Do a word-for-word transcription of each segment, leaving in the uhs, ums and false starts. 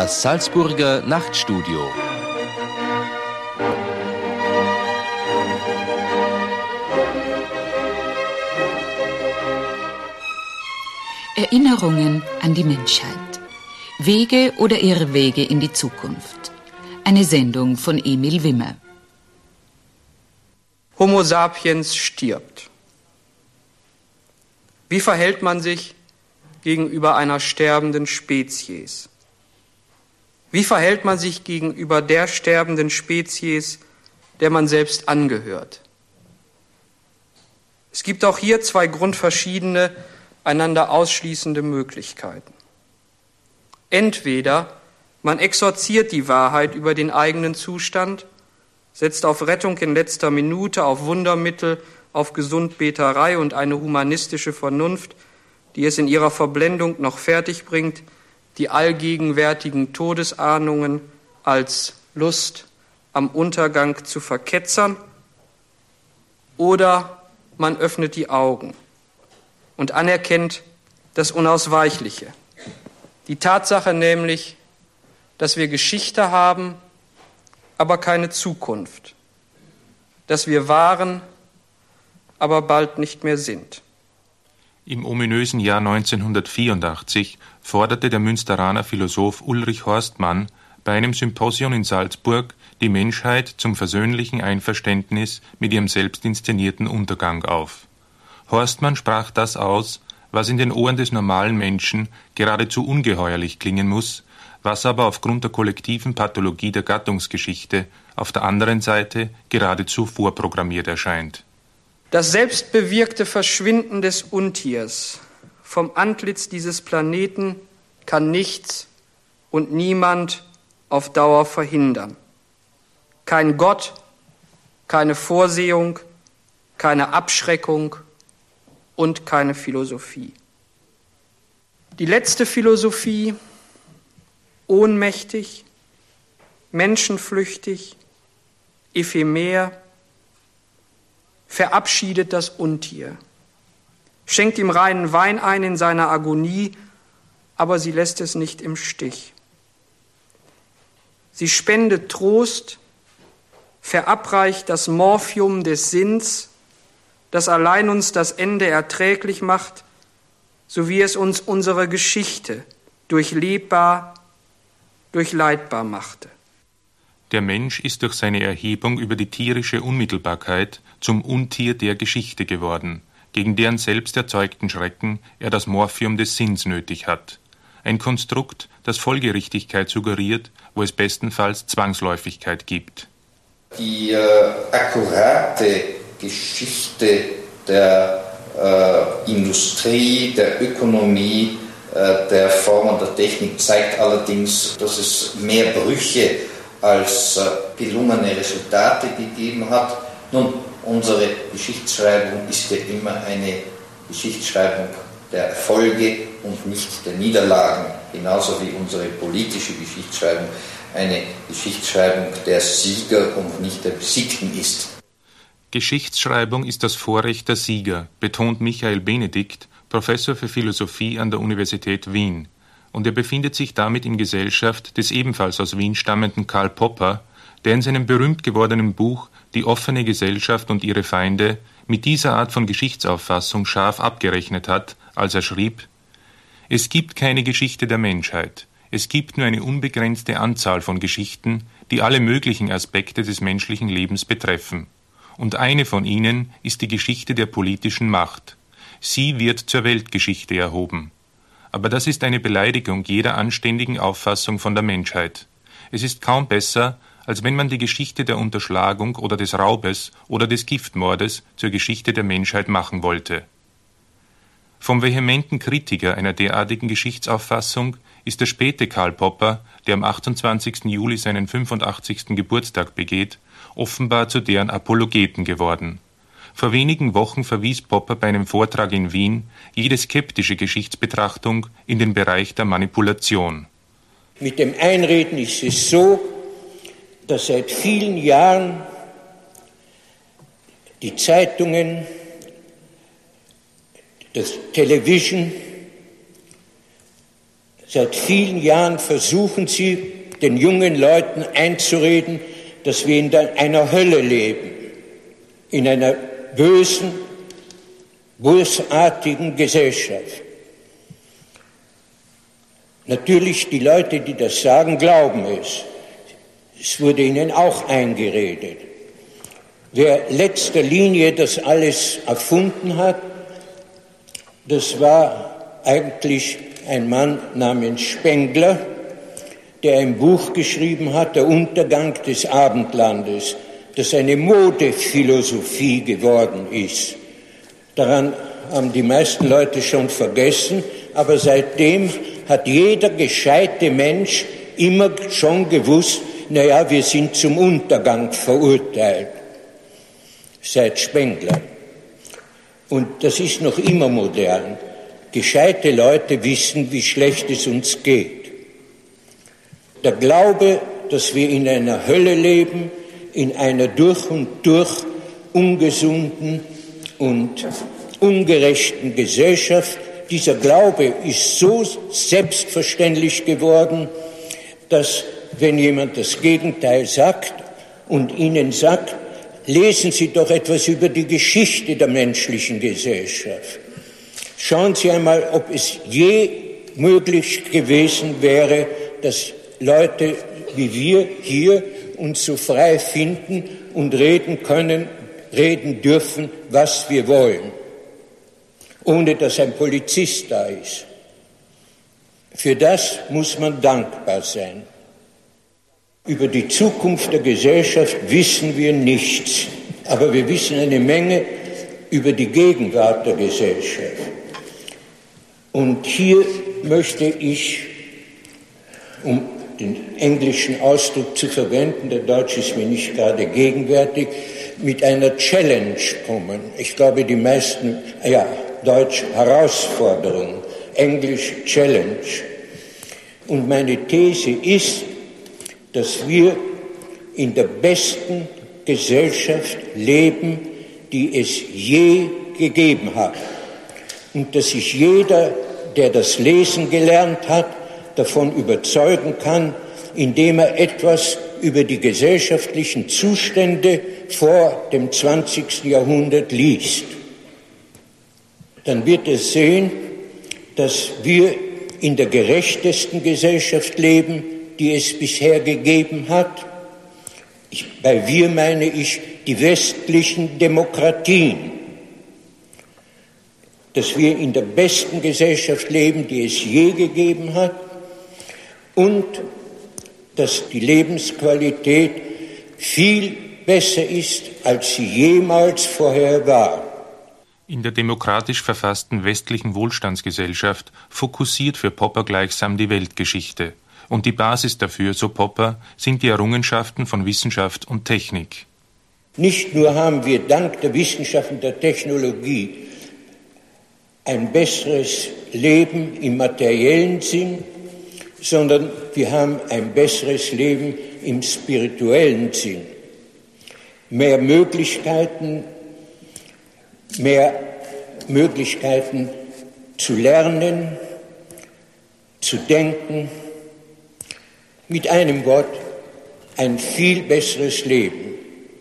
Das Salzburger Nachtstudio. Erinnerungen an die Menschheit. Wege oder Irrwege in die Zukunft. Eine Sendung von Emil Wimmer. Homo sapiens stirbt. Wie verhält man sich gegenüber einer sterbenden Spezies? Wie verhält man sich gegenüber der sterbenden Spezies, der man selbst angehört? Es gibt auch hier zwei grundverschiedene, einander ausschließende Möglichkeiten. Entweder man exorziert die Wahrheit über den eigenen Zustand, setzt auf Rettung in letzter Minute, auf Wundermittel, auf Gesundbeterei und eine humanistische Vernunft, die es in ihrer Verblendung noch fertig bringt, die allgegenwärtigen Todesahnungen als Lust am Untergang zu verketzern, oder man öffnet die Augen und anerkennt das Unausweichliche. Die Tatsache nämlich, dass wir Geschichte haben, aber keine Zukunft. Dass wir waren, aber bald nicht mehr sind. Im ominösen Jahr neunzehnhundertvierundachtzig forderte der Münsteraner Philosoph Ulrich Horstmann bei einem Symposion in Salzburg die Menschheit zum versöhnlichen Einverständnis mit ihrem selbst inszenierten Untergang auf. Horstmann sprach das aus, was in den Ohren des normalen Menschen geradezu ungeheuerlich klingen muss, was aber aufgrund der kollektiven Pathologie der Gattungsgeschichte auf der anderen Seite geradezu vorprogrammiert erscheint. Das selbstbewirkte Verschwinden des Untiers vom Antlitz dieses Planeten kann nichts und niemand auf Dauer verhindern. Kein Gott, keine Vorsehung, keine Abschreckung und keine Philosophie. Die letzte Philosophie, ohnmächtig, menschenflüchtig, ephemer, verabschiedet das Untier, schenkt ihm reinen Wein ein in seiner Agonie, aber sie lässt es nicht im Stich. Sie spendet Trost, verabreicht das Morphium des Sinns, das allein uns das Ende erträglich macht, so wie es uns unsere Geschichte durchlebbar, durchleidbar machte. Der Mensch ist durch seine Erhebung über die tierische Unmittelbarkeit zum Untier der Geschichte geworden, gegen deren selbst erzeugten Schrecken er das Morphium des Sinns nötig hat. Ein Konstrukt, das Folgerichtigkeit suggeriert, wo es bestenfalls Zwangsläufigkeit gibt. Die äh, akkurate Geschichte der äh, Industrie, der Ökonomie, äh, der Form und der Technik zeigt allerdings, dass es mehr Brüche als äh, gelungene Resultate gegeben hat. Nun, unsere Geschichtsschreibung ist ja immer eine Geschichtsschreibung der Erfolge und nicht der Niederlagen, genauso wie unsere politische Geschichtsschreibung eine Geschichtsschreibung der Sieger und nicht der Besiegten ist. Geschichtsschreibung ist das Vorrecht der Sieger, betont Michael Benedikt, Professor für Philosophie an der Universität Wien. Und er befindet sich damit in Gesellschaft des ebenfalls aus Wien stammenden Karl Popper, der in seinem berühmt gewordenen Buch »Die offene Gesellschaft und ihre Feinde« mit dieser Art von Geschichtsauffassung scharf abgerechnet hat, als er schrieb: »Es gibt keine Geschichte der Menschheit. Es gibt nur eine unbegrenzte Anzahl von Geschichten, die alle möglichen Aspekte des menschlichen Lebens betreffen. Und eine von ihnen ist die Geschichte der politischen Macht. Sie wird zur Weltgeschichte erhoben. Aber das ist eine Beleidigung jeder anständigen Auffassung von der Menschheit. Es ist kaum besser, als wenn man die Geschichte der Unterschlagung oder des Raubes oder des Giftmordes zur Geschichte der Menschheit machen wollte.« Vom vehementen Kritiker einer derartigen Geschichtsauffassung ist der späte Karl Popper, der am achtundzwanzigsten Juli seinen fünfundachtzigsten Geburtstag begeht, offenbar zu deren Apologeten geworden. Vor wenigen Wochen verwies Popper bei einem Vortrag in Wien jede skeptische Geschichtsbetrachtung in den Bereich der Manipulation. Mit dem Einreden ist es so, dass seit vielen Jahren die Zeitungen, das Television Seit vielen Jahren versuchen Sie, den jungen Leuten einzureden, dass wir in einer Hölle leben, in einer bösen, bösartigen Gesellschaft. Natürlich, die Leute, die das sagen, glauben es. Es wurde ihnen auch eingeredet. Wer letzter Linie das alles erfunden hat, das war eigentlich ein Mann namens Spengler, der ein Buch geschrieben hat, Der Untergang des Abendlandes, das eine Modephilosophie geworden ist. Daran haben die meisten Leute schon vergessen, aber seitdem hat jeder gescheite Mensch immer schon gewusst, naja, wir sind zum Untergang verurteilt, seit Spengler. Und das ist noch immer modern. Gescheite Leute wissen, wie schlecht es uns geht. Der Glaube, dass wir in einer Hölle leben, in einer durch und durch ungesunden und ungerechten Gesellschaft, dieser Glaube ist so selbstverständlich geworden, dass, wenn jemand das Gegenteil sagt und Ihnen sagt, lesen Sie doch etwas über die Geschichte der menschlichen Gesellschaft. Schauen Sie einmal, ob es je möglich gewesen wäre, dass Leute wie wir hier uns so frei finden und reden können, reden dürfen, was wir wollen, ohne dass ein Polizist da ist. Für das muss man dankbar sein. Über die Zukunft der Gesellschaft wissen wir nichts, aber wir wissen eine Menge über die Gegenwart der Gesellschaft. Und hier möchte ich, um den englischen Ausdruck zu verwenden, der Deutsche ist mir nicht gerade gegenwärtig, mit einer Challenge kommen. Ich glaube, die meisten, ja, Deutsch Herausforderung, Englisch Challenge. Und meine These ist, dass wir in der besten Gesellschaft leben, die es je gegeben hat. Und dass sich jeder, der das Lesen gelernt hat, davon überzeugen kann, indem er etwas über die gesellschaftlichen Zustände vor dem zwanzigsten Jahrhundert liest. Dann wird er sehen, dass wir in der gerechtesten Gesellschaft leben, die es bisher gegeben hat. Ich, bei wir meine ich die westlichen Demokratien. Dass wir in der besten Gesellschaft leben, die es je gegeben hat. Und dass die Lebensqualität viel besser ist, als sie jemals vorher war. In der demokratisch verfassten westlichen Wohlstandsgesellschaft fokussiert für Popper gleichsam die Weltgeschichte. Und die Basis dafür, so Popper, sind die Errungenschaften von Wissenschaft und Technik. Nicht nur haben wir dank der Wissenschaft und der Technologie ein besseres Leben im materiellen Sinn, sondern wir haben ein besseres Leben im spirituellen Sinn. Mehr Möglichkeiten, mehr Möglichkeiten zu lernen, zu denken, mit einem Wort ein viel besseres Leben.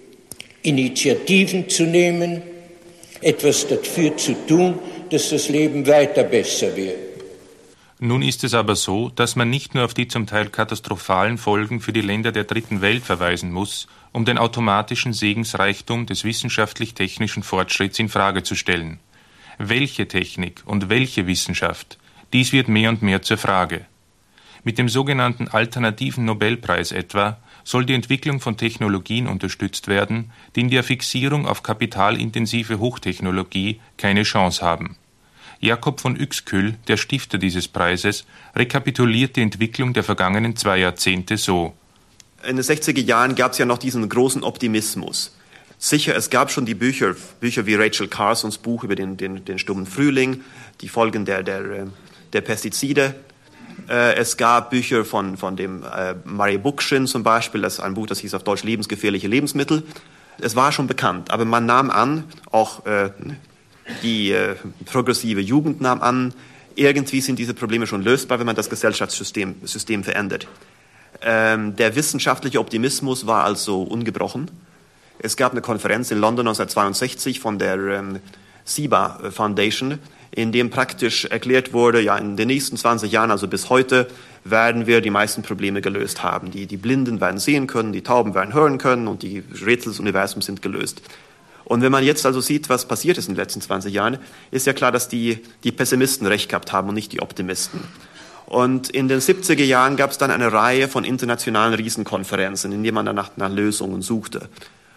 Initiativen zu nehmen, etwas dafür zu tun, dass das Leben weiter besser wird. Nun ist es aber so, dass man nicht nur auf die zum Teil katastrophalen Folgen für die Länder der dritten Welt verweisen muss, um den automatischen Segensreichtum des wissenschaftlich-technischen Fortschritts in Frage zu stellen. Welche Technik und welche Wissenschaft? Dies wird mehr und mehr zur Frage. Mit dem sogenannten alternativen Nobelpreis etwa soll die Entwicklung von Technologien unterstützt werden, die in der Fixierung auf kapitalintensive Hochtechnologie keine Chance haben. Jakob von Uexküll, der Stifter dieses Preises, rekapituliert die Entwicklung der vergangenen zwei Jahrzehnte so. In den sechziger Jahren gab es ja noch diesen großen Optimismus. Sicher, es gab schon die Bücher, Bücher wie Rachel Carsons Buch über den, den, den stummen Frühling, die Folgen der, der, der Pestizide. Es gab Bücher von, von dem äh, Murray Bookchin zum Beispiel, das ist ein Buch, das hieß auf Deutsch Lebensgefährliche Lebensmittel. Es war schon bekannt, aber man nahm an, auch äh, die äh, progressive Jugend nahm an, irgendwie sind diese Probleme schon lösbar, wenn man das Gesellschaftssystem System verändert. Ähm, der wissenschaftliche Optimismus war also ungebrochen. Es gab eine Konferenz in London neunzehnhundertzweiundsechzig von der ähm, S I B A Foundation, in dem praktisch erklärt wurde, ja, in den nächsten zwanzig Jahren, also bis heute, werden wir die meisten Probleme gelöst haben. Die, die Blinden werden sehen können, die Tauben werden hören können und die Rätsel des Universums sind gelöst. Und wenn man jetzt also sieht, was passiert ist in den letzten zwanzig Jahren, ist ja klar, dass die, die Pessimisten recht gehabt haben und nicht die Optimisten. Und in den siebziger Jahren gab es dann eine Reihe von internationalen Riesenkonferenzen, in denen man danach nach Lösungen suchte.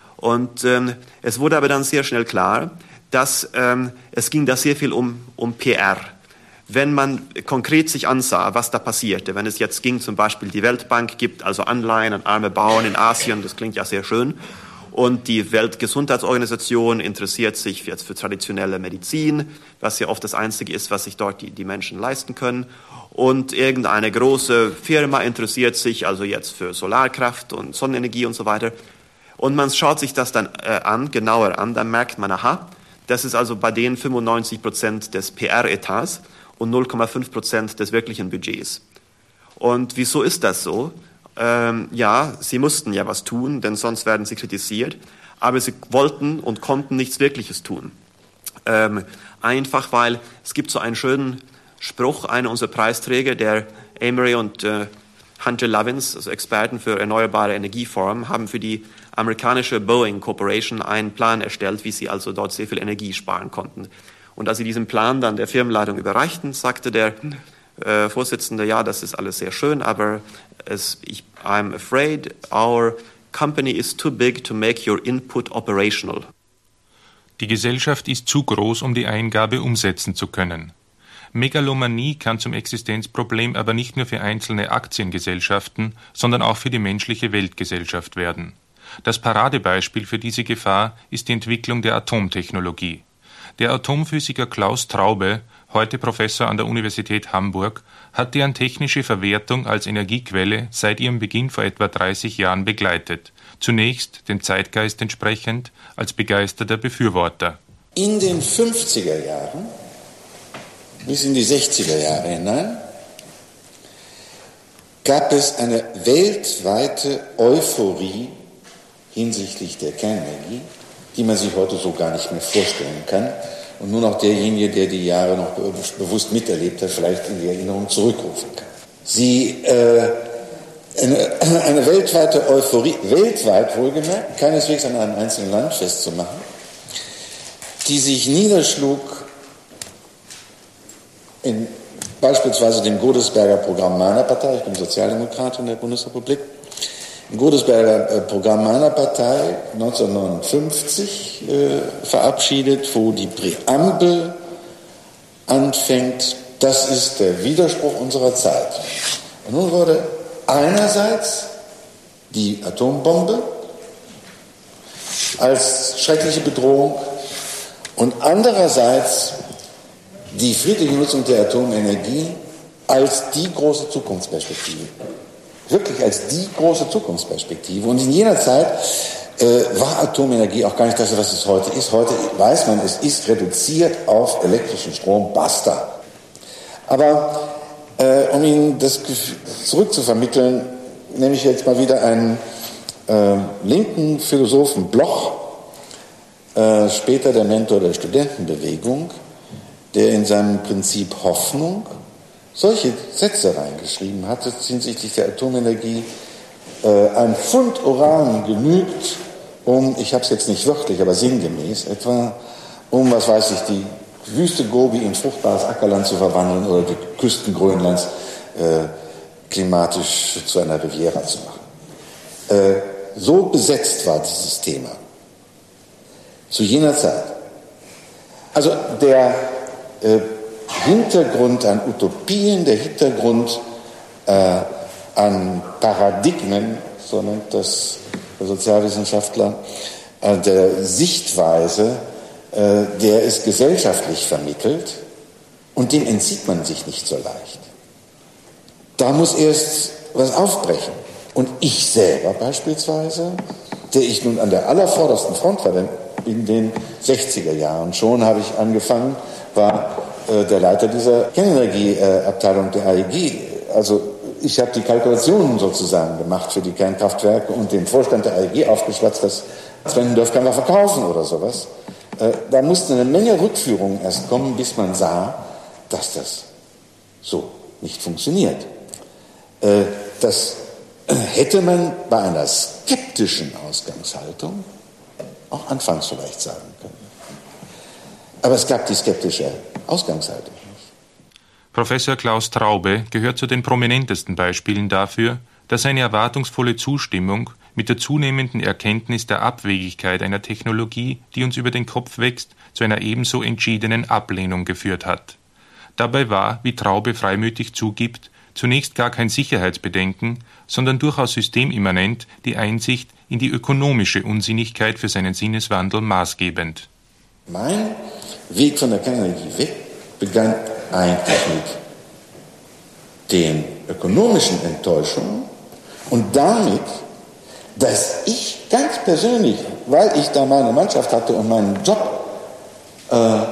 Und ähm, es wurde aber dann sehr schnell klar, dass ähm, es ging da sehr viel um, um P R. Wenn man konkret sich ansah, was da passierte, wenn es jetzt ging, zum Beispiel die Weltbank gibt also Anleihen an arme Bauern in Asien, das klingt ja sehr schön, und die Weltgesundheitsorganisation interessiert sich jetzt für traditionelle Medizin, was ja oft das Einzige ist, was sich dort die, die Menschen leisten können. Und irgendeine große Firma interessiert sich also jetzt für Solarkraft und Sonnenenergie und so weiter. Und man schaut sich das dann äh, an, genauer an, dann merkt man, aha, das ist also bei denen fünfundneunzig Prozent des P R-Etats und null Komma fünf Prozent des wirklichen Budgets. Und wieso ist das so? Ähm, ja, sie mussten ja was tun, denn sonst werden sie kritisiert, aber sie wollten und konnten nichts Wirkliches tun. Ähm, einfach, weil es gibt so einen schönen Spruch, einer unserer Preisträger, der Amory und äh, Hunter Lovins, also Experten für erneuerbare Energieformen, haben für die amerikanische Boeing Corporation einen Plan erstellt, wie sie also dort sehr viel Energie sparen konnten. Und als sie diesen Plan dann der Firmenleitung überreichten, sagte der äh, Vorsitzende, ja, das ist alles sehr schön, aber es, ich, I'm afraid our company is too big to make your input operational. Die Gesellschaft ist zu groß, um die Eingabe umsetzen zu können. Megalomanie kann zum Existenzproblem aber nicht nur für einzelne Aktiengesellschaften, sondern auch für die menschliche Weltgesellschaft werden. Das Paradebeispiel für diese Gefahr ist die Entwicklung der Atomtechnologie. Der Atomphysiker Klaus Traube, heute Professor an der Universität Hamburg, hat deren technische Verwertung als Energiequelle seit ihrem Beginn vor etwa dreißig Jahren begleitet. Zunächst, dem Zeitgeist entsprechend, als begeisterter Befürworter. In den fünfziger Jahren bis in die sechziger Jahre hinein gab es eine weltweite Euphorie hinsichtlich der Kernenergie, die man sich heute so gar nicht mehr vorstellen kann und nur noch derjenige, der die Jahre noch be- bewusst miterlebt hat, vielleicht in die Erinnerung zurückrufen kann. Sie, äh, eine, eine weltweite Euphorie, weltweit wohlgemerkt, keineswegs an einem einzelnen Land festzumachen, die sich niederschlug in beispielsweise dem Godesberger Programm meiner Partei, ich bin Sozialdemokrat in der Bundesrepublik, im Godesberger äh, Programm meiner Partei neunzehnhundertneunundfünfzig äh, verabschiedet, wo die Präambel anfängt, das ist der Widerspruch unserer Zeit. Und nun wurde einerseits die Atombombe als schreckliche Bedrohung und andererseits die friedliche Nutzung der Atomenergie als die große Zukunftsperspektive. Wirklich als die große Zukunftsperspektive. Und in jener Zeit äh, war Atomenergie auch gar nicht das, was es heute ist. Heute weiß man, es ist reduziert auf elektrischen Strom, basta. Aber äh, um Ihnen das zurückzuvermitteln, nehme ich jetzt mal wieder einen äh, linken Philosophen Bloch, äh, später der Mentor der Studentenbewegung, der in seinem Prinzip Hoffnung solche Sätze reingeschrieben hatte hinsichtlich der Atomenergie. Äh, ein Pfund Uran genügt, um, ich habe es jetzt nicht wörtlich, aber sinngemäß etwa, um, was weiß ich, die Wüste Gobi in fruchtbares Ackerland zu verwandeln oder die Küsten Grönlands äh, klimatisch zu einer Riviera zu machen. Äh, so besetzt war dieses Thema zu jener Zeit. Also der äh, Hintergrund an Utopien, der Hintergrund äh, an Paradigmen, so nennt das der Sozialwissenschaftler, äh, der Sichtweise, äh, der ist gesellschaftlich vermittelt und dem entzieht man sich nicht so leicht. Da muss erst was aufbrechen. Und ich selber beispielsweise, der ich nun an der allervordersten Front war, denn in den sechziger Jahren schon habe ich angefangen, war äh, der Leiter dieser Kernenergieabteilung der A E G. Also ich habe die Kalkulationen sozusagen gemacht für die Kernkraftwerke und dem Vorstand der A E G aufgeschwatzt, dass Zwentendorf kann man verkaufen oder sowas. Äh, da musste eine Menge Rückführungen erst kommen, bis man sah, dass das so nicht funktioniert. Äh, das hätte man bei einer skeptischen Ausgangshaltung auch anfangs vielleicht sagen können. Aber es gab die skeptische Ausgangshaltung nicht. Professor Klaus Traube gehört zu den prominentesten Beispielen dafür, dass eine erwartungsvolle Zustimmung mit der zunehmenden Erkenntnis der Abwegigkeit einer Technologie, die uns über den Kopf wächst, zu einer ebenso entschiedenen Ablehnung geführt hat. Dabei war, wie Traube freimütig zugibt, zunächst gar kein Sicherheitsbedenken, sondern durchaus systemimmanent die Einsicht in die ökonomische Unsinnigkeit für seinen Sinneswandel maßgebend. Mein Weg von der Kernenergie weg begann eigentlich mit den ökonomischen Enttäuschungen und damit, dass ich ganz persönlich, weil ich da meine Mannschaft hatte und meinen Job äh,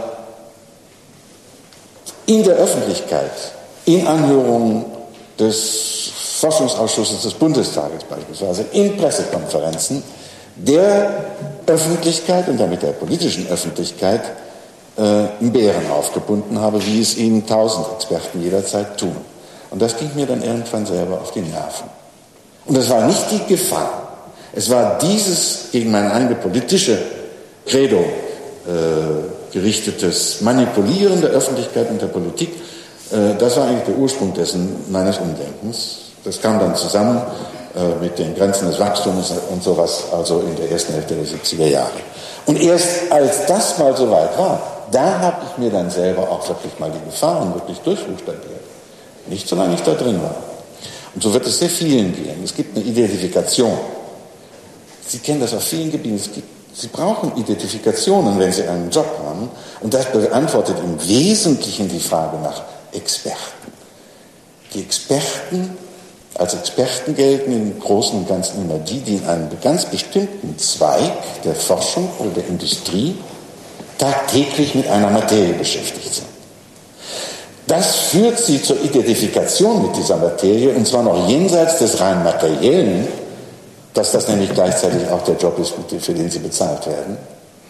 in der Öffentlichkeit, in Anhörungen des Forschungsausschusses des Bundestages beispielsweise, in Pressekonferenzen, der Öffentlichkeit und damit der politischen Öffentlichkeit äh, einen Bären aufgebunden habe, wie es ihnen tausend Experten jederzeit tun. Und das ging mir dann irgendwann selber auf die Nerven. Und das war nicht die Gefahr. Es war dieses gegen meine eigene politische Credo äh, gerichtetes Manipulieren der Öffentlichkeit und der Politik. Äh, das war eigentlich der Ursprung dessen meines Umdenkens. Das kam dann zusammen äh, mit den Grenzen des Wachstums und sowas, also in der ersten Hälfte der siebziger Jahre. Und erst als das mal so weit war, da habe ich mir dann selber auch wirklich mal die Gefahren wirklich durchbuchstabiert. Nicht solange ich da drin war. Und so wird es sehr vielen gehen. Es gibt eine Identifikation. Sie kennen das auf vielen Gebieten. Es gibt, Sie brauchen Identifikationen, wenn Sie einen Job haben. Und das beantwortet im Wesentlichen die Frage nach Experten. Die Experten, als Experten gelten im Großen und Ganzen immer die, die in einem ganz bestimmten Zweig der Forschung oder der Industrie tagtäglich mit einer Materie beschäftigt sind. Das führt sie zur Identifikation mit dieser Materie, und zwar noch jenseits des rein materiellen, dass das nämlich gleichzeitig auch der Job ist, für den sie bezahlt werden.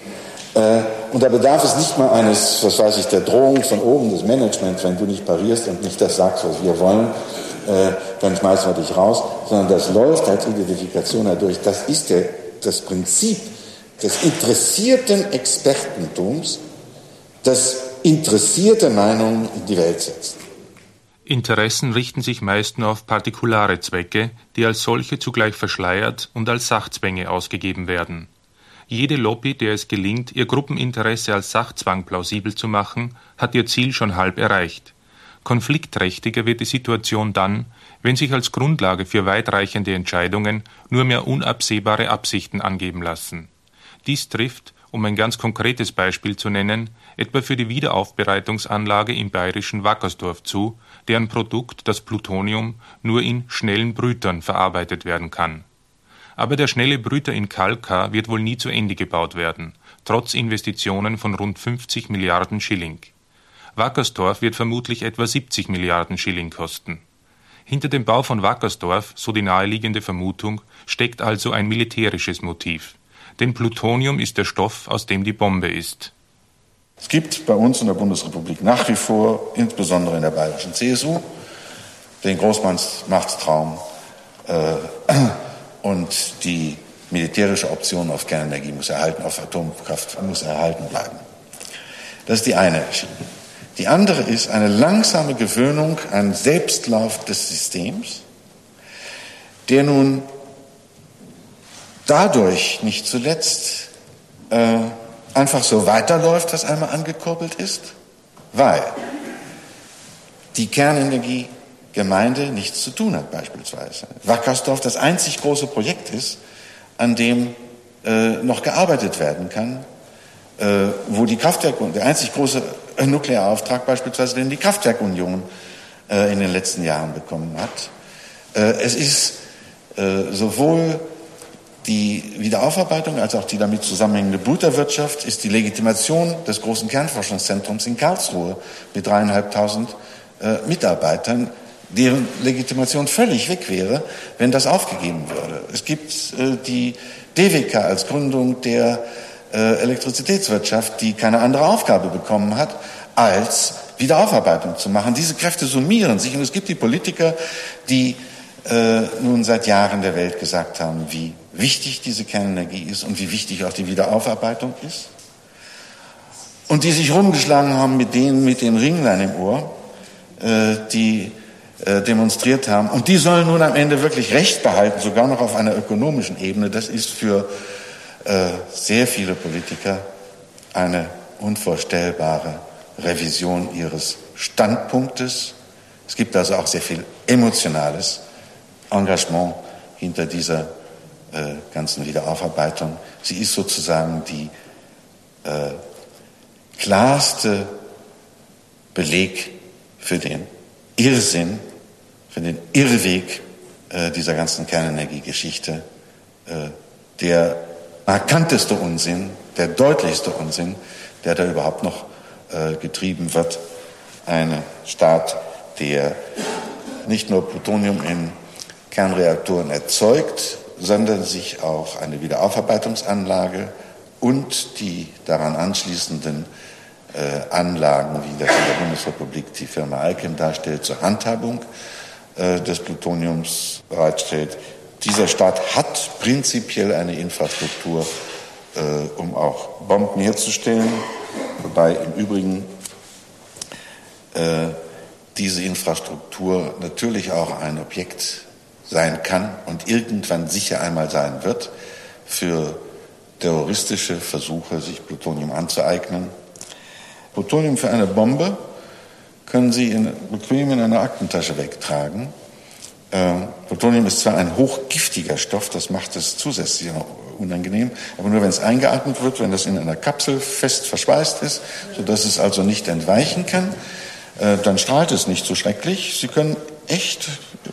Und da bedarf es nicht mal eines, was weiß ich, der Drohung von oben des Managements, wenn du nicht parierst und nicht das sagst, was wir wollen, dann schmeißen wir dich raus, sondern das läuft als Identifikation dadurch. Das ist der, das Prinzip des interessierten Expertentums, das interessierte Meinungen in die Welt setzt. Interessen richten sich meist nur auf partikulare Zwecke, die als solche zugleich verschleiert und als Sachzwänge ausgegeben werden. Jede Lobby, der es gelingt, ihr Gruppeninteresse als Sachzwang plausibel zu machen, hat ihr Ziel schon halb erreicht. Konfliktträchtiger wird die Situation dann, wenn sich als Grundlage für weitreichende Entscheidungen nur mehr unabsehbare Absichten angeben lassen. Dies trifft, um ein ganz konkretes Beispiel zu nennen, etwa für die Wiederaufbereitungsanlage im bayerischen Wackersdorf zu, deren Produkt, das Plutonium, nur in schnellen Brütern verarbeitet werden kann. Aber der schnelle Brüter in Kalkar wird wohl nie zu Ende gebaut werden, trotz Investitionen von rund fünfzig Milliarden Schilling. Wackersdorf wird vermutlich etwa siebzig Milliarden Schilling kosten. Hinter dem Bau von Wackersdorf, so die naheliegende Vermutung, steckt also ein militärisches Motiv. Denn Plutonium ist der Stoff, aus dem die Bombe ist. Es gibt bei uns in der Bundesrepublik nach wie vor, insbesondere in der bayerischen C S U, den Großmachtstraum äh, und die militärische Option auf Kernenergie muss erhalten, auf Atomkraft muss erhalten bleiben. Das ist die eine Schiene. Die andere ist eine langsame Gewöhnung an Selbstlauf des Systems, der nun dadurch nicht zuletzt äh, einfach so weiterläuft, was einmal angekurbelt ist, weil die Kernenergiegemeinde nichts zu tun hat beispielsweise. Wackersdorf das einzig große Projekt ist, an dem äh, noch gearbeitet werden kann, äh, wo die Kraftwerke, der einzig große äh, Nuklearauftrag beispielsweise, den die Kraftwerkunion äh, in den letzten Jahren bekommen hat. Äh, es ist äh, sowohl die Wiederaufarbeitung als auch die damit zusammenhängende Brüterwirtschaft ist die Legitimation des großen Kernforschungszentrums in Karlsruhe mit dreieinhalbtausend äh, Mitarbeitern, deren Legitimation völlig weg wäre, wenn das aufgegeben würde. Es gibt äh, die D W K als Gründung der äh, Elektrizitätswirtschaft, die keine andere Aufgabe bekommen hat, als Wiederaufarbeitung zu machen. Diese Kräfte summieren sich und es gibt die Politiker, die äh, nun seit Jahren der Welt gesagt haben, wie wichtig diese Kernenergie ist und wie wichtig auch die Wiederaufarbeitung ist. Und die sich rumgeschlagen haben mit denen mit den Ringlein im Ohr, äh, die äh, demonstriert haben. Und die sollen nun am Ende wirklich Recht behalten, sogar noch auf einer ökonomischen Ebene. Das ist für äh, sehr viele Politiker eine unvorstellbare Revision ihres Standpunktes. Es gibt also auch sehr viel emotionales Engagement hinter dieser äh, ganzen Wiederaufarbeitung. Sie ist sozusagen die äh, klarste Beleg für den Irrsinn, für den Irrweg äh, dieser ganzen Kernenergiegeschichte, äh, der markanteste Unsinn, der deutlichste Unsinn, der da überhaupt noch äh, getrieben wird. Ein Staat, der nicht nur Plutonium in Kernreaktoren erzeugt, sondern sich auch eine Wiederaufarbeitungsanlage und die daran anschließenden äh, Anlagen, wie das in der Bundesrepublik die Firma Alkem darstellt, zur Handhabung äh, des Plutoniums bereitstellt. Dieser Staat hat prinzipiell eine Infrastruktur, äh, um auch Bomben herzustellen, wobei im Übrigen äh, diese Infrastruktur natürlich auch ein Objekt sein kann und irgendwann sicher einmal sein wird für terroristische Versuche, sich Plutonium anzueignen. Plutonium für eine Bombe können Sie in, bequem in einer Aktentasche wegtragen. Äh, Plutonium ist zwar ein hochgiftiger Stoff, das macht es zusätzlich noch unangenehm, aber nur wenn es eingeatmet wird, wenn das in einer Kapsel fest verschweißt ist, sodass es also nicht entweichen kann, äh, dann strahlt es nicht so schrecklich. Sie können echt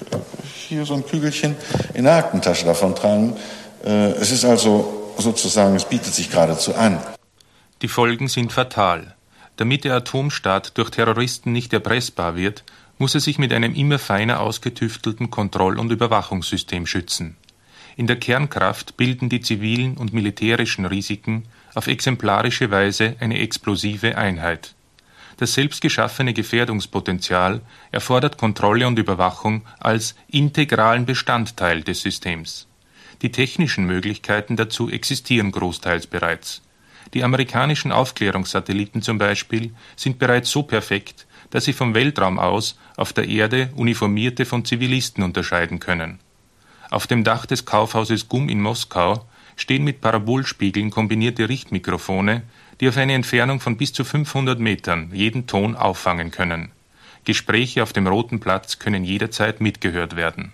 hier so ein Kügelchen in der Aktentasche davon tragen. Es ist also sozusagen, es bietet sich geradezu an. Die Folgen sind fatal. Damit der Atomstaat durch Terroristen nicht erpressbar wird, muss er sich mit einem immer feiner ausgetüftelten Kontroll- und Überwachungssystem schützen. In der Kernkraft bilden die zivilen und militärischen Risiken auf exemplarische Weise eine explosive Einheit. Das selbstgeschaffene Gefährdungspotenzial erfordert Kontrolle und Überwachung als integralen Bestandteil des Systems. Die technischen Möglichkeiten dazu existieren großteils bereits. Die amerikanischen Aufklärungssatelliten zum Beispiel sind bereits so perfekt, dass sie vom Weltraum aus auf der Erde Uniformierte von Zivilisten unterscheiden können. Auf dem Dach des Kaufhauses Gum in Moskau stehen mit Parabolspiegeln kombinierte Richtmikrofone, die auf eine Entfernung von bis zu fünfhundert Metern jeden Ton auffangen können. Gespräche auf dem Roten Platz können jederzeit mitgehört werden.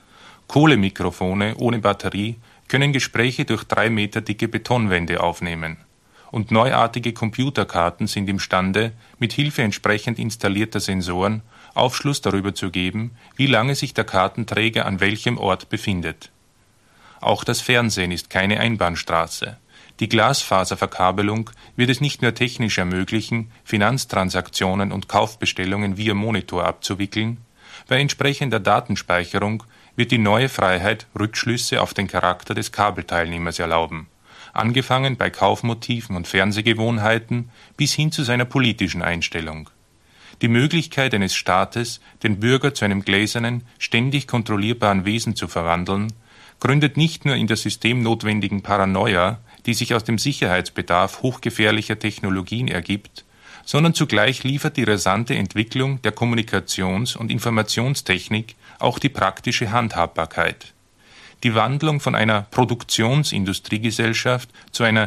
Kohlemikrofone ohne Batterie können Gespräche durch drei Meter dicke Betonwände aufnehmen. Und neuartige Computerkarten sind imstande, mit Hilfe entsprechend installierter Sensoren Aufschluss darüber zu geben, wie lange sich der Kartenträger an welchem Ort befindet. Auch das Fernsehen ist keine Einbahnstraße. Die Glasfaserverkabelung wird es nicht nur technisch ermöglichen, Finanztransaktionen und Kaufbestellungen via Monitor abzuwickeln, bei entsprechender Datenspeicherung wird die neue Freiheit Rückschlüsse auf den Charakter des Kabelteilnehmers erlauben, angefangen bei Kaufmotiven und Fernsehgewohnheiten bis hin zu seiner politischen Einstellung. Die Möglichkeit eines Staates, den Bürger zu einem gläsernen, ständig kontrollierbaren Wesen zu verwandeln, gründet nicht nur in der systemnotwendigen Paranoia, die sich aus dem Sicherheitsbedarf hochgefährlicher Technologien ergibt, sondern zugleich liefert die rasante Entwicklung der Kommunikations- und Informationstechnik auch die praktische Handhabbarkeit. Die Wandlung von einer Produktionsindustriegesellschaft zu einer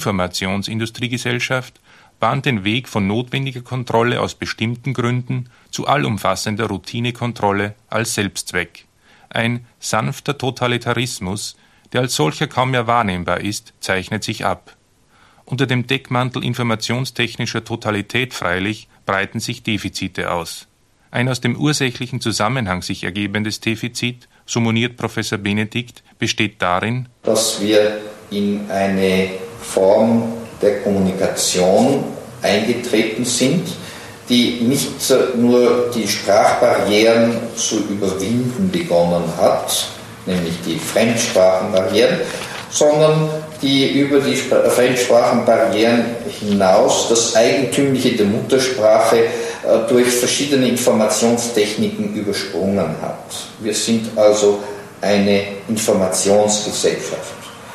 Informationsindustriegesellschaft bahnt den Weg von notwendiger Kontrolle aus bestimmten Gründen zu allumfassender Routinekontrolle als Selbstzweck. Ein sanfter Totalitarismus, der als solcher kaum mehr wahrnehmbar ist, zeichnet sich ab. Unter dem Deckmantel informationstechnischer Totalität freilich breiten sich Defizite aus. Ein aus dem ursächlichen Zusammenhang sich ergebendes Defizit, so moniert Professor Benedikt, besteht darin, dass wir in eine Form der Kommunikation eingetreten sind, die nicht nur die Sprachbarrieren zu überwinden begonnen hat, nämlich die Fremdsprachenbarrieren, sondern die über die Fremdsprachenbarrieren hinaus das Eigentümliche der Muttersprache durch verschiedene Informationstechniken übersprungen hat. Wir sind also eine Informationsgesellschaft.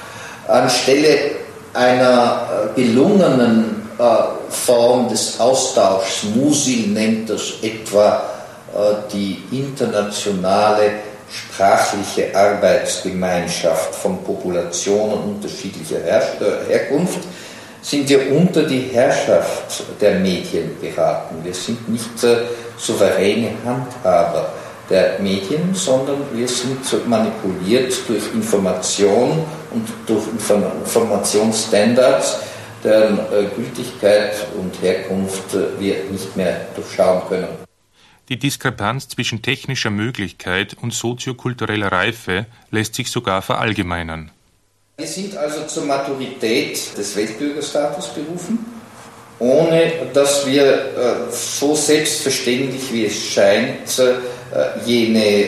Anstelle einer gelungenen Form des Austauschs, Musil nennt das etwa die internationale sprachliche Arbeitsgemeinschaft von Populationen unterschiedlicher Her- Herkunft, sind wir unter die Herrschaft der Medien geraten. Wir sind nicht äh, souveräne Handhaber der Medien, sondern wir sind manipuliert durch Information und durch Informationsstandards, deren äh, Gültigkeit und Herkunft äh, wir nicht mehr durchschauen können. Die Diskrepanz zwischen technischer Möglichkeit und soziokultureller Reife lässt sich sogar verallgemeinern. Wir sind also zur Maturität des Weltbürgerstatus berufen, ohne dass wir äh, so selbstverständlich, wie es scheint, äh, jene äh,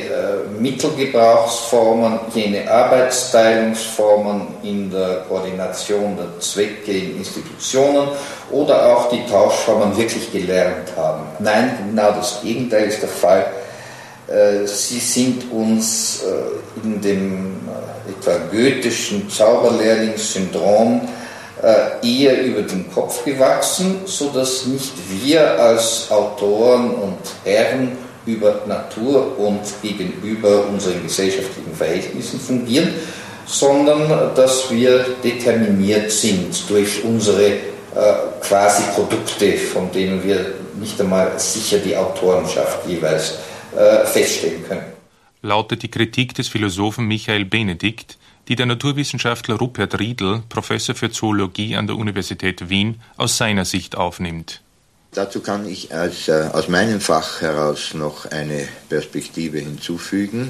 Mittelgebrauchsformen, jene Arbeitsteilungsformen in der Koordination der Zwecke in Institutionen oder auch die Tauschformen wirklich gelernt haben. Nein, genau das Gegenteil ist der Fall. Äh, sie sind uns äh, in dem äh, etwa goethischen Zauberlehrlingssyndrom äh, eher über den Kopf gewachsen, sodass nicht wir als Autoren und Herren über Natur und gegenüber unseren gesellschaftlichen Verhältnissen fungieren, sondern dass wir determiniert sind durch unsere äh, quasi Produkte, von denen wir nicht einmal sicher die Autorenschaft jeweils äh, feststellen können. Lautet die Kritik des Philosophen Michael Benedikt, die der Naturwissenschaftler Rupert Riedl, Professor für Zoologie an der Universität Wien, aus seiner Sicht aufnimmt. Dazu kann ich als, äh, aus meinem Fach heraus noch eine Perspektive hinzufügen,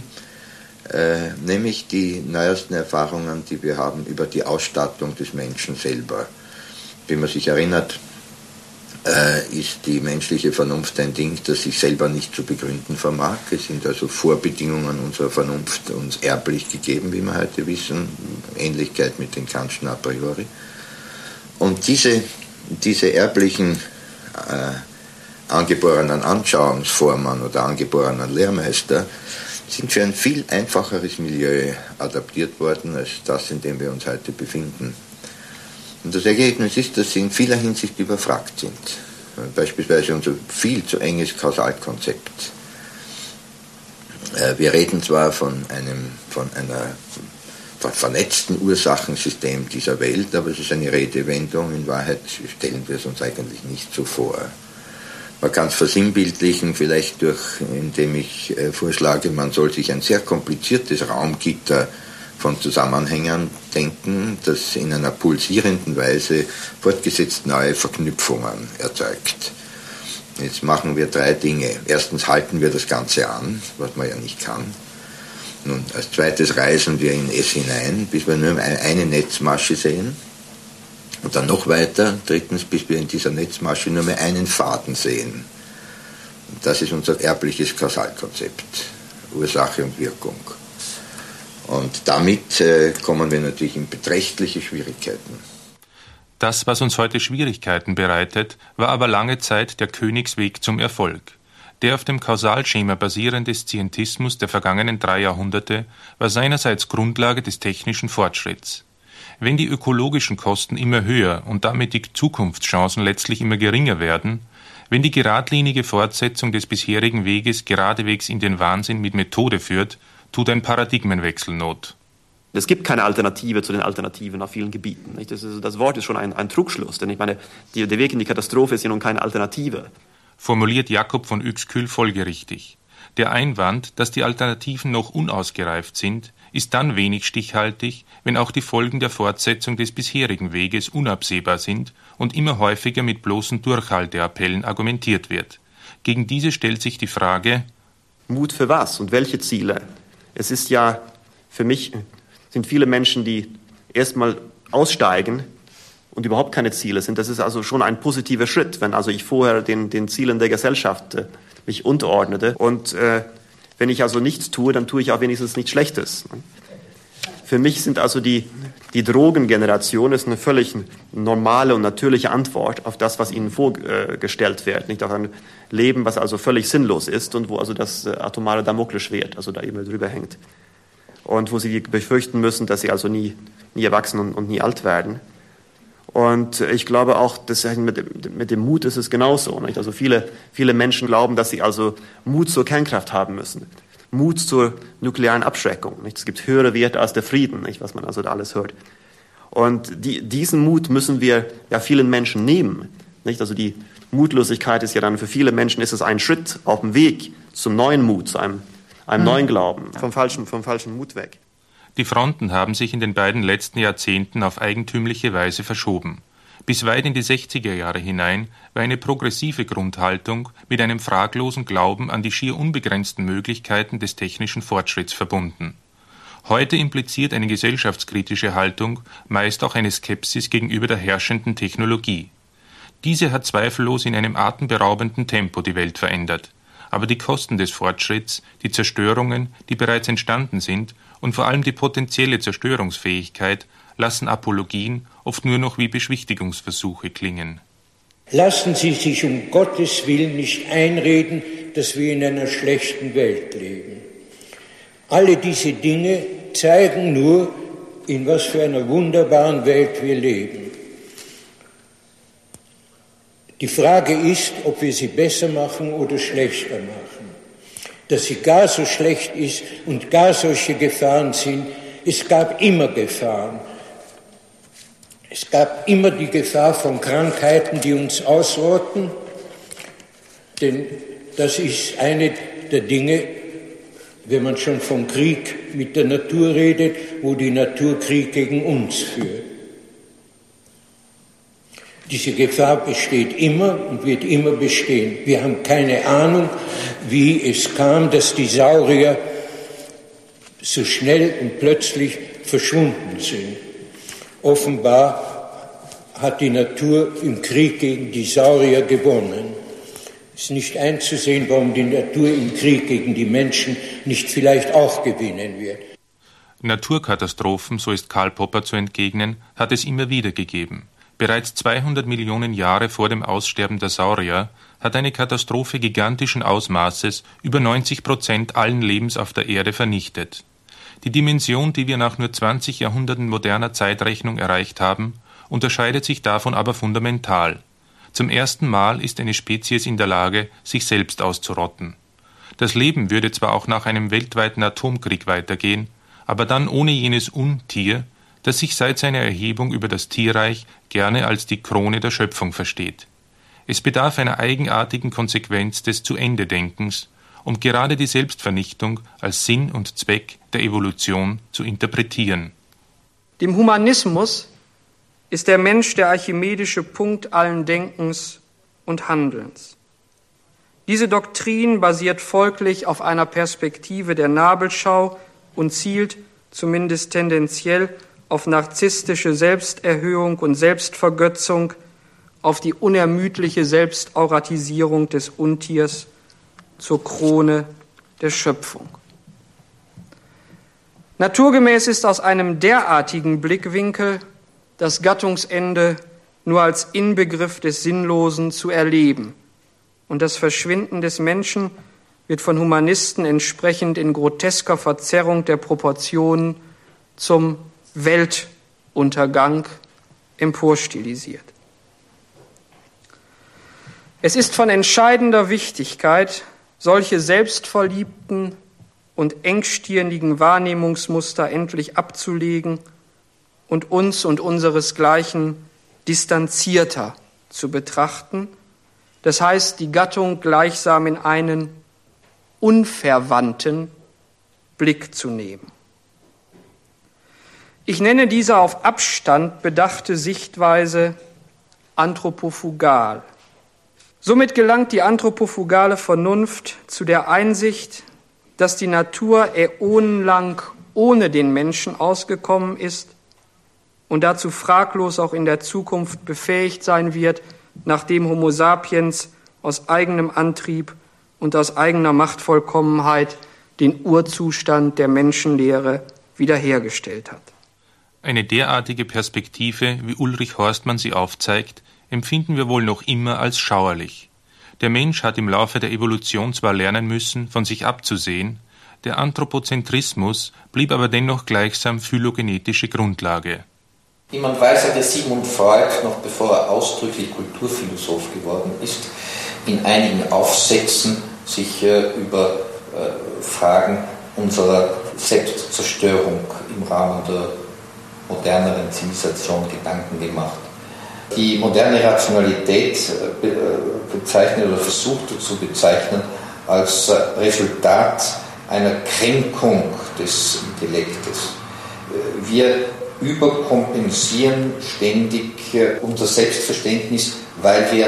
äh, nämlich die neuesten Erfahrungen, die wir haben über die Ausstattung des Menschen selber. Wie man sich erinnert, äh, ist die menschliche Vernunft ein Ding, das sich selber nicht zu begründen vermag. Es sind also Vorbedingungen unserer Vernunft uns erblich gegeben, wie wir heute wissen, Ähnlichkeit mit den Kantschen a priori. Und diese, diese erblichen Äh, angeborenen Anschauungsformen oder angeborenen Lehrmeister sind für ein viel einfacheres Milieu adaptiert worden als das, in dem wir uns heute befinden. Und das Ergebnis ist, dass sie in vieler Hinsicht überfragt sind. Beispielsweise unser viel zu enges Kausalkonzept. Äh, wir reden zwar von einem, von einer vernetzten Ursachensystem dieser Welt, aber es ist eine Redewendung. In Wahrheit stellen wir es uns eigentlich nicht so vor. Man kann es versinnbildlichen, vielleicht durch, indem ich äh, vorschlage, man soll sich ein sehr kompliziertes Raumgitter von Zusammenhängen denken, das in einer pulsierenden Weise fortgesetzt neue Verknüpfungen erzeugt. Jetzt machen wir drei Dinge. Erstens halten wir das Ganze an, was man ja nicht kann. Nun, als zweites reisen wir in es hinein, bis wir nur eine Netzmasche sehen. Und dann noch weiter, drittens, bis wir in dieser Netzmasche nur mehr einen Faden sehen. Und das ist unser erbliches Kausalkonzept, Ursache und Wirkung. Und damit äh, kommen wir natürlich in beträchtliche Schwierigkeiten. Das, was uns heute Schwierigkeiten bereitet, war aber lange Zeit der Königsweg zum Erfolg. Der auf dem Kausalschema basierende Scientismus der vergangenen drei Jahrhunderte war seinerseits Grundlage des technischen Fortschritts. Wenn die ökologischen Kosten immer höher und damit die Zukunftschancen letztlich immer geringer werden, wenn die geradlinige Fortsetzung des bisherigen Weges geradewegs in den Wahnsinn mit Methode führt, tut ein Paradigmenwechsel Not. Es gibt keine Alternative zu den Alternativen auf vielen Gebieten. Nicht? Das, ist, das Wort ist schon ein, ein Trugschluss, denn ich meine, die, der Weg in die Katastrophe ist ja nun keine Alternative. Formuliert Jakob von Uexküll folgerichtig. Der Einwand, dass die Alternativen noch unausgereift sind, ist dann wenig stichhaltig, wenn auch die Folgen der Fortsetzung des bisherigen Weges unabsehbar sind und immer häufiger mit bloßen Durchhalteappellen argumentiert wird. Gegen diese stellt sich die Frage: Mut für was und welche Ziele? Es ist ja für mich sind viele Menschen, die erstmal aussteigen und überhaupt keine Ziele sind. Das ist also schon ein positiver Schritt, wenn also ich vorher den, den Zielen der Gesellschaft äh, mich unterordnete. Und äh, wenn ich also nichts tue, dann tue ich auch wenigstens nichts Schlechtes. Für mich sind also die, die Drogengeneration ist eine völlig normale und natürliche Antwort auf das, was ihnen vorgestellt wird. Nicht auf ein Leben, was also völlig sinnlos ist und wo also das atomare Damoklesschwert also da immer drüber hängt. Und wo sie befürchten müssen, dass sie also nie, nie erwachsen und, und nie alt werden. Und ich glaube auch, dass mit, mit dem Mut ist es genauso. Nicht? Also viele, viele Menschen glauben, dass sie also Mut zur Kernkraft haben müssen. Mut zur nuklearen Abschreckung. Nicht? Es gibt höhere Werte als der Frieden, nicht? Was man also da alles hört. Und die, diesen Mut müssen wir ja vielen Menschen nehmen. Nicht? Also die Mutlosigkeit ist ja dann für viele Menschen ist es ein Schritt auf dem Weg zum neuen Mut, zu einem, einem mhm. neuen Glauben, vom falschen, vom falschen Mut weg. Die Fronten haben sich in den beiden letzten Jahrzehnten auf eigentümliche Weise verschoben. Bis weit in die sechziger Jahre hinein war eine progressive Grundhaltung mit einem fraglosen Glauben an die schier unbegrenzten Möglichkeiten des technischen Fortschritts verbunden. Heute impliziert eine gesellschaftskritische Haltung meist auch eine Skepsis gegenüber der herrschenden Technologie. Diese hat zweifellos in einem atemberaubenden Tempo die Welt verändert. Aber die Kosten des Fortschritts, die Zerstörungen, die bereits entstanden sind, und vor allem die potenzielle Zerstörungsfähigkeit lassen Apologien oft nur noch wie Beschwichtigungsversuche klingen. Lassen Sie sich um Gottes Willen nicht einreden, dass wir in einer schlechten Welt leben. Alle diese Dinge zeigen nur, in was für einer wunderbaren Welt wir leben. Die Frage ist, ob wir sie besser machen oder schlechter machen. Dass sie gar so schlecht ist und gar solche Gefahren sind, es gab immer Gefahren. Es gab immer die Gefahr von Krankheiten, die uns ausrotten, denn das ist eine der Dinge, wenn man schon vom Krieg mit der Natur redet, wo die Natur Krieg gegen uns führt. Diese Gefahr besteht immer und wird immer bestehen. Wir haben keine Ahnung, wie es kam, dass die Saurier so schnell und plötzlich verschwunden sind. Offenbar hat die Natur im Krieg gegen die Saurier gewonnen. Es ist nicht einzusehen, warum die Natur im Krieg gegen die Menschen nicht vielleicht auch gewinnen wird. Naturkatastrophen, so ist Karl Popper zu entgegnen, hat es immer wieder gegeben. Bereits zweihundert Millionen Jahre vor dem Aussterben der Saurier hat eine Katastrophe gigantischen Ausmaßes über neunzig Prozent allen Lebens auf der Erde vernichtet. Die Dimension, die wir nach nur zwanzig Jahrhunderten moderner Zeitrechnung erreicht haben, unterscheidet sich davon aber fundamental. Zum ersten Mal ist eine Spezies in der Lage, sich selbst auszurotten. Das Leben würde zwar auch nach einem weltweiten Atomkrieg weitergehen, aber dann ohne jenes Untier, das sich seit seiner Erhebung über das Tierreich gerne als die Krone der Schöpfung versteht. Es bedarf einer eigenartigen Konsequenz des Zu-Ende-Denkens, um gerade die Selbstvernichtung als Sinn und Zweck der Evolution zu interpretieren. Dem Humanismus ist der Mensch der archimedische Punkt allen Denkens und Handelns. Diese Doktrin basiert folglich auf einer Perspektive der Nabelschau und zielt, zumindest tendenziell, auf narzisstische Selbsterhöhung und Selbstvergötzung, auf die unermüdliche Selbstauratisierung des Untiers zur Krone der Schöpfung. Naturgemäß ist aus einem derartigen Blickwinkel das Gattungsende nur als Inbegriff des Sinnlosen zu erleben, und das Verschwinden des Menschen wird von Humanisten entsprechend in grotesker Verzerrung der Proportionen zum Weltuntergang emporstilisiert. Es ist von entscheidender Wichtigkeit, solche selbstverliebten und engstirnigen Wahrnehmungsmuster endlich abzulegen und uns und unseresgleichen distanzierter zu betrachten, das heißt, die Gattung gleichsam in einen unverwandten Blick zu nehmen. Ich nenne diese auf Abstand bedachte Sichtweise anthropofugal. Somit gelangt die anthropofugale Vernunft zu der Einsicht, dass die Natur äonenlang ohne den Menschen ausgekommen ist und dazu fraglos auch in der Zukunft befähigt sein wird, nachdem Homo sapiens aus eigenem Antrieb und aus eigener Machtvollkommenheit den Urzustand der Menschenlehre wiederhergestellt hat. Eine derartige Perspektive, wie Ulrich Horstmann sie aufzeigt, empfinden wir wohl noch immer als schauerlich. Der Mensch hat im Laufe der Evolution zwar lernen müssen, von sich abzusehen, der Anthropozentrismus blieb aber dennoch gleichsam phylogenetische Grundlage. Niemand weiß ja, dass Sigmund Freud, noch bevor er ausdrücklich Kulturphilosoph geworden ist, in einigen Aufsätzen sich äh, über äh, Fragen unserer Selbstzerstörung im Rahmen der moderneren Zivilisation Gedanken gemacht. Die moderne Rationalität äh, bezeichnet oder versucht zu bezeichnen als äh, Resultat einer Kränkung des Intellektes. Äh, wir überkompensieren ständig äh, unser Selbstverständnis, weil wir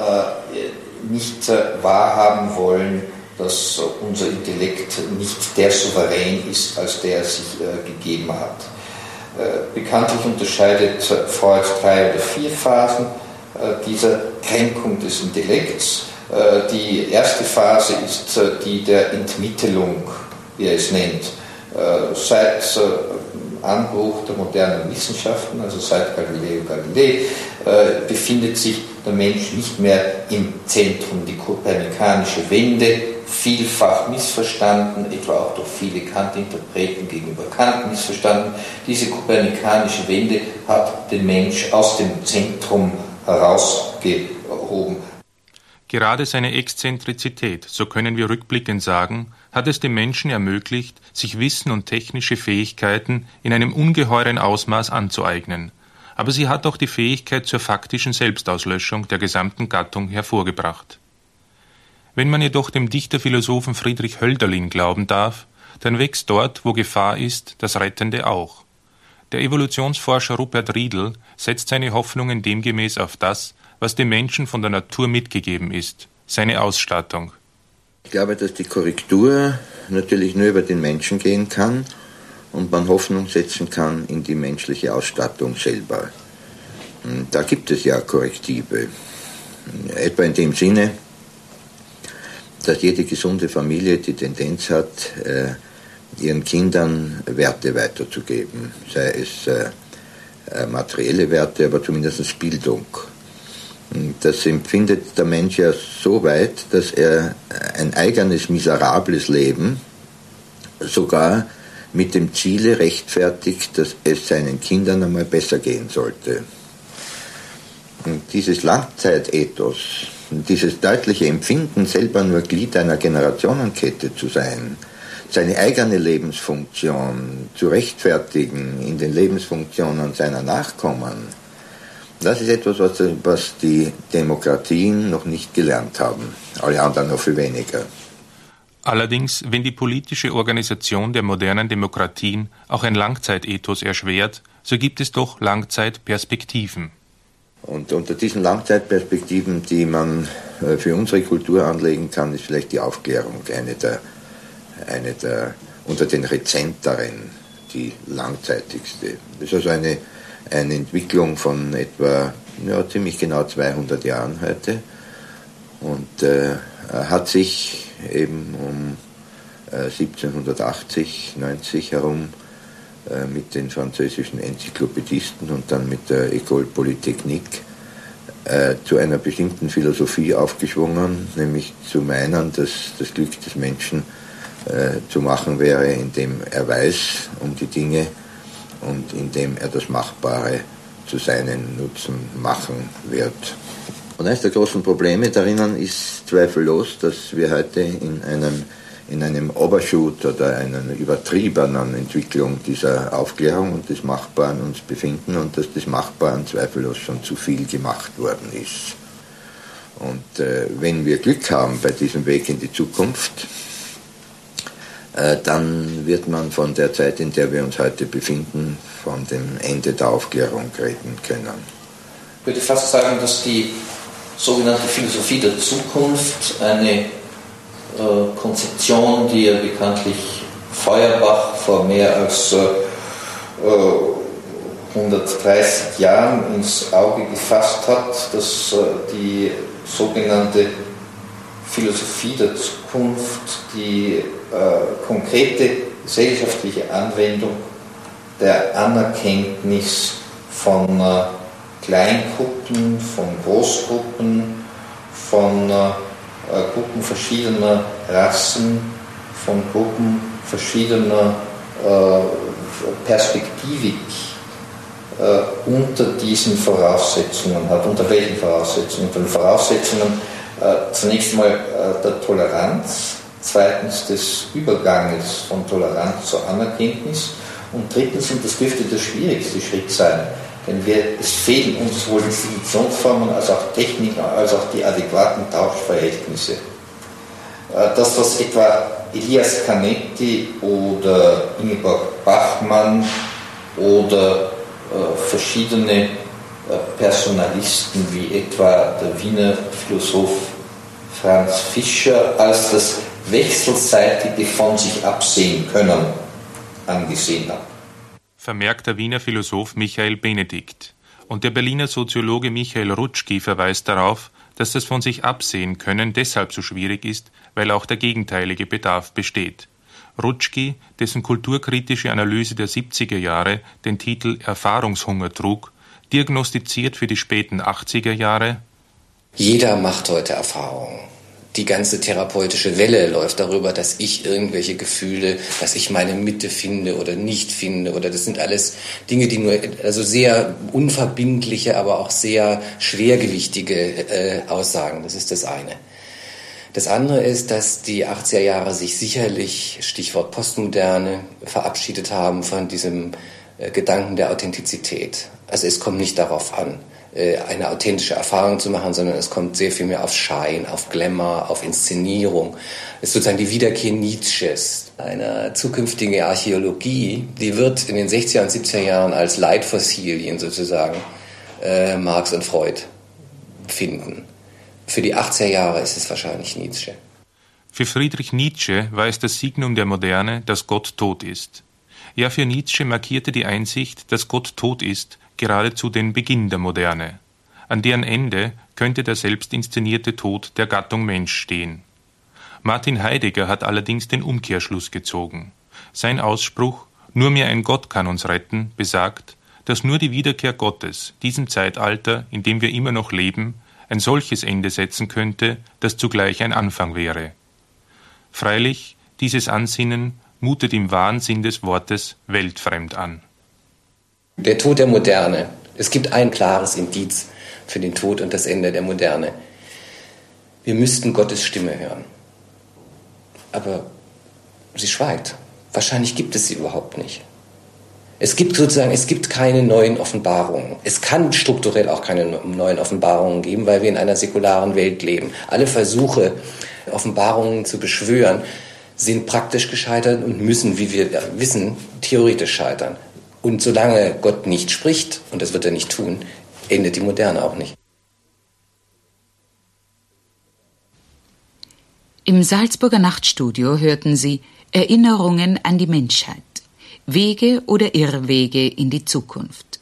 äh, nicht äh, wahrhaben wollen, dass äh, unser Intellekt nicht der Souverän ist, als der er sich äh, gegeben hat. Äh, bekanntlich unterscheidet äh, Freud drei oder vier Phasen äh, dieser Kränkung des Intellekts. Äh, die erste Phase ist äh, die der Entmittelung, wie er es nennt. Äh, seit äh, Anbruch der modernen Wissenschaften, also seit Galileo Galilei, äh, befindet sich der Mensch nicht mehr im Zentrum. Die kopernikanische Wende, vielfach missverstanden, etwa auch durch viele Kant-Interpreten gegenüber Kant missverstanden. Diese kopernikanische Wende hat den Mensch aus dem Zentrum herausgehoben. Gerade seine Exzentrizität, so können wir rückblickend sagen, hat es dem Menschen ermöglicht, sich Wissen und technische Fähigkeiten in einem ungeheuren Ausmaß anzueignen. Aber sie hat auch die Fähigkeit zur faktischen Selbstauslöschung der gesamten Gattung hervorgebracht. Wenn man jedoch dem Dichterphilosophen Friedrich Hölderlin glauben darf, dann wächst dort, wo Gefahr ist, das Rettende auch. Der Evolutionsforscher Rupert Riedl setzt seine Hoffnungen demgemäß auf das, was dem Menschen von der Natur mitgegeben ist, seine Ausstattung. Ich glaube, dass die Korrektur natürlich nur über den Menschen gehen kann und man Hoffnung setzen kann in die menschliche Ausstattung selber. Da gibt es ja Korrektive, etwa in dem Sinne, dass jede gesunde Familie die Tendenz hat, ihren Kindern Werte weiterzugeben, sei es materielle Werte, aber zumindest Bildung. Das empfindet der Mensch ja so weit, dass er ein eigenes miserables Leben sogar mit dem Ziele rechtfertigt, dass es seinen Kindern einmal besser gehen sollte. Und dieses Langzeitethos, dieses deutliche Empfinden, selber nur Glied einer Generationenkette zu sein, seine eigene Lebensfunktion zu rechtfertigen in den Lebensfunktionen seiner Nachkommen, das ist etwas, was, was die Demokratien noch nicht gelernt haben, alle anderen noch viel weniger. Allerdings, wenn die politische Organisation der modernen Demokratien auch ein Langzeitethos erschwert, so gibt es doch Langzeitperspektiven. Und unter diesen Langzeitperspektiven, die man für unsere Kultur anlegen kann, ist vielleicht die Aufklärung eine der, eine der unter den rezenteren, die langzeitigste. Das ist also eine eine Entwicklung von etwa ja, ziemlich genau zweihundert Jahren heute und äh, hat sich eben um äh, siebzehnhundertachtzig, neunzig herum äh, mit den französischen Enzyklopädisten und dann mit der École Polytechnique äh, zu einer bestimmten Philosophie aufgeschwungen, nämlich zu meinen, dass das Glück des Menschen äh, zu machen wäre, indem er weiß um die Dinge und indem er das Machbare zu seinem Nutzen machen wird. Und eines der großen Probleme darin ist zweifellos, dass wir heute in einem, in einem Overshoot oder einer übertriebenen Entwicklung dieser Aufklärung und des Machbaren uns befinden und dass des Machbaren zweifellos schon zu viel gemacht worden ist. Und äh, wenn wir Glück haben bei diesem Weg in die Zukunft, dann wird man von der Zeit, in der wir uns heute befinden, von dem Ende der Aufklärung reden können. Ich würde fast sagen, dass die sogenannte Philosophie der Zukunft eine äh, Konzeption, die ja bekanntlich Feuerbach vor mehr als äh, hundertdreißig Jahren ins Auge gefasst hat, dass äh, die sogenannte Philosophie der Zukunft die äh, konkrete gesellschaftliche Anwendung der Anerkenntnis von äh, Kleingruppen, von Großgruppen, von äh, Gruppen verschiedener Rassen, von Gruppen verschiedener äh, Perspektivik äh, unter diesen Voraussetzungen hat. Unter welchen Voraussetzungen? Unter den Voraussetzungen äh, zunächst mal äh, der Toleranz, zweitens des Überganges von Toleranz zur Anerkenntnis und drittens, und das dürfte der schwierigste Schritt sein, denn wir, es fehlen uns sowohl Institutionsformen als auch Techniken, als auch die adäquaten Tauschverhältnisse. Das, was etwa Elias Canetti oder Ingeborg Bachmann oder äh, verschiedene äh, Personalisten wie etwa der Wiener Philosoph Franz Fischer als das wechselseitige von sich absehen können angesehen haben. Vermerkt der Wiener Philosoph Michael Benedikt. Und der Berliner Soziologe Michael Rutschki verweist darauf, dass das von sich absehen können deshalb so schwierig ist, weil auch der gegenteilige Bedarf besteht. Rutschki, dessen kulturkritische Analyse der siebziger Jahre den Titel Erfahrungshunger trug, diagnostiziert für die späten achtziger Jahre: Jeder macht heute Erfahrungen. Die ganze therapeutische Welle läuft darüber, dass ich irgendwelche Gefühle, dass ich meine Mitte finde oder nicht finde. Oder das sind alles Dinge, die nur, also sehr unverbindliche, aber auch sehr schwergewichtige äh, Aussagen. Das ist das eine. Das andere ist, dass die achtziger Jahre sich sicherlich, Stichwort Postmoderne, verabschiedet haben von diesem äh, Gedanken der Authentizität. Also es kommt nicht darauf an, eine authentische Erfahrung zu machen, sondern es kommt sehr viel mehr auf Schein, auf Glamour, auf Inszenierung. Es ist sozusagen die Wiederkehr Nietzsches, einer zukünftigen Archäologie, die wird in den sechziger und siebziger Jahren als Leitfossilien sozusagen äh, Marx und Freud finden. Für die achtziger Jahre ist es wahrscheinlich Nietzsche. Für Friedrich Nietzsche war es das Signum der Moderne, dass Gott tot ist. Ja, für Nietzsche markierte die Einsicht, dass Gott tot ist, geradezu den Beginn der Moderne. An deren Ende könnte der selbst inszenierte Tod der Gattung Mensch stehen. Martin Heidegger hat allerdings den Umkehrschluss gezogen. Sein Ausspruch »Nur mehr ein Gott kann uns retten« besagt, dass nur die Wiederkehr Gottes, diesem Zeitalter, in dem wir immer noch leben, ein solches Ende setzen könnte, das zugleich ein Anfang wäre. Freilich, dieses Ansinnen mutet im wahren Sinn des Wortes weltfremd an. Der Tod der Moderne. Es gibt ein klares Indiz für den Tod und das Ende der Moderne. Wir müssten Gottes Stimme hören. Aber sie schweigt. Wahrscheinlich gibt es sie überhaupt nicht. Es gibt sozusagen, es gibt keine neuen Offenbarungen. Es kann strukturell auch keine neuen Offenbarungen geben, weil wir in einer säkularen Welt leben. Alle Versuche, Offenbarungen zu beschwören, sind praktisch gescheitert und müssen, wie wir wissen, theoretisch scheitern. Und solange Gott nicht spricht, und das wird er nicht tun, endet die Moderne auch nicht. Im Salzburger Nachtstudio hörten Sie Erinnerungen an die Menschheit, Wege oder Irrwege in die Zukunft.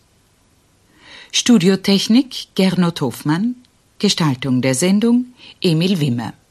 Studiotechnik Gernot Hofmann, Gestaltung der Sendung Emil Wimmer.